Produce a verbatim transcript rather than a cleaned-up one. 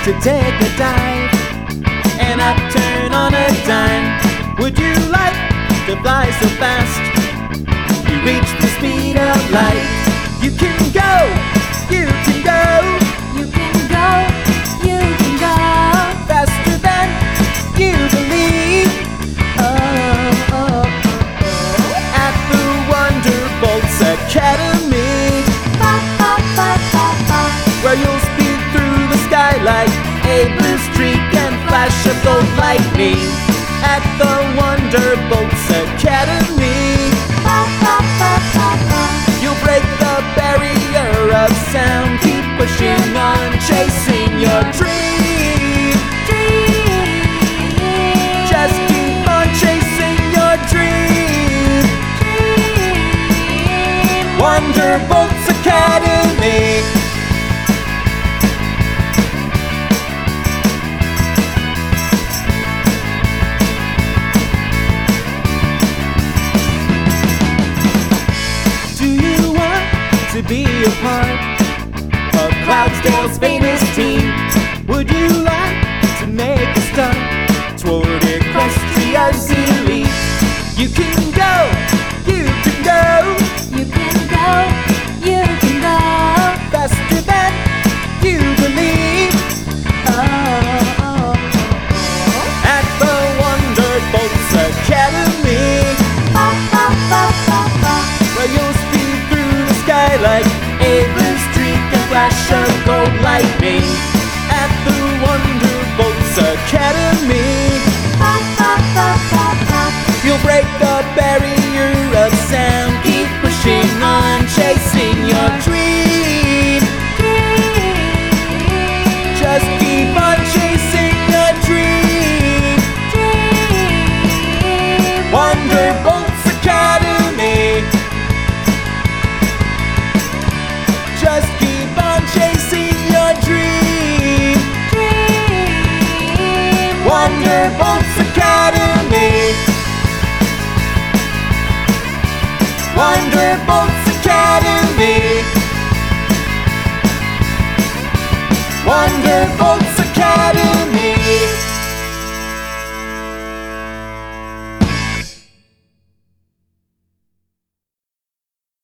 to take a dive and upturn on a dime. Would you like to fly so fast you reach the speed of light? You can go, you can go, You can go, you can go faster than you believe. Oh, oh, oh, oh. At the Wonderbolts Academy, Ba, ba, ba, ba, ba. where you'll speed through the sky like a blue streak and flash of gold lightning. At the Wonderbolts Academy, Ba, ba, ba, ba, ba. you'll break the barrier of sound. Keep pushing on, chasing your dream. Dream. Just keep on chasing your dream. Dream. Wonderbolts Academy. Do you want to be a part of Cloudsdale's famous team? Would you like to make a start toward Equestria's elite? You can go, you can go You can go, you can go faster than you believe. Oh, oh, oh, oh. At the Wonderbolts Academy, Ba, ba, ba, ba, ba. where you'll speed through the sky like a blue streak and flash of gold lightning. At the Wonderbolts Academy, Ba, ba, ba, ba, ba. you'll break the barrier of sound. Keep pushing on, chasing your dream. Dream. Just keep on chasing your dream. Dream. Wonderbolts Academy. Just keep on chasing your dream. Dream. Wonderbolts Academy. Wonderbolts